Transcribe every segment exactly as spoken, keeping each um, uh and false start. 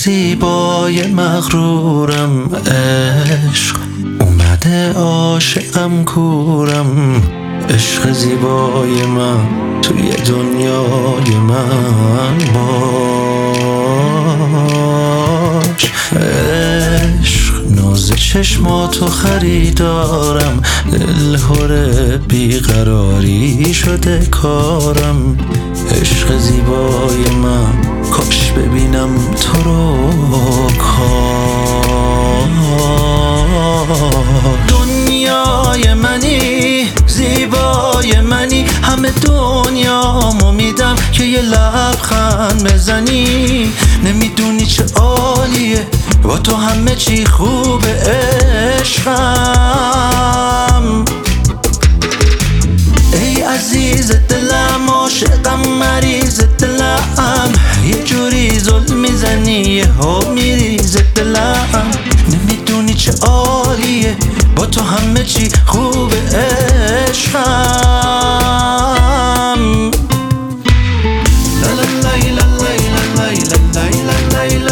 زیبای مغرورم، عشق اومده عاشقم کورم. عشق زیبای من توی دنیای من باش. عشق ناز چشماتو خریدارم، دلهوره بیقراری شده کارم. عشق زیبای من کاش ببینم تو رو کار. دنیای منی، زیبای منی، همه دنیامو میدم که یه لبخند بزنی. نمیدونی چه عالیه با تو همه چی خوبه عشقم. ای عزیز دلم، عاشقم، مریض دلم، یه جوری ظلم میزنی یهو میریز دلم. نمیدونی چه عالیه با تو همه چی خوبه عشقم. لا لا لا لا لا لا لا لا لا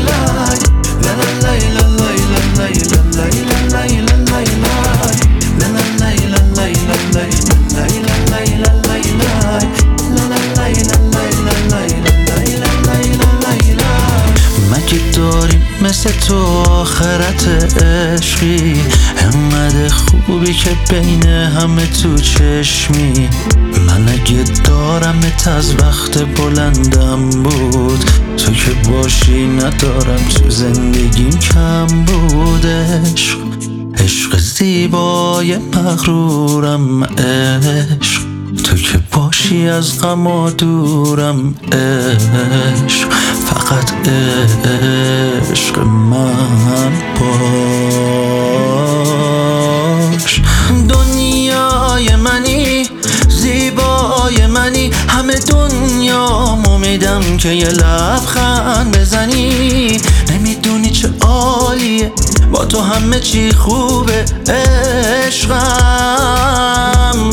داریم مثل تو آخرت عشقی، همه خوبی که بین همه تو چشمی. من اگه دارمت از وقت بلندم بود، تو که باشی ندارم تو زندگیم کم بود. عشق عشق زیبای مغرورم، عشق تو که باشی از غم دورم. عشق فقط عشق من باش. دنیای منی، زیبای منی، همه دنیامو میدم که یه لبخند بزنی. نمیدونی چه عالیه با تو همه چی خوبه عشقم.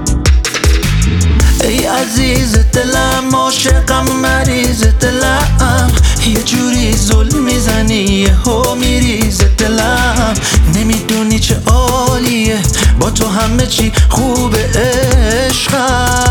ای عزیز دلم، عاشقم، مریض دلم، یه جوری ظلم میزنی یهو میریز دلم. نمیدونی چه عالیه با تو همه چی خوبه عشقم.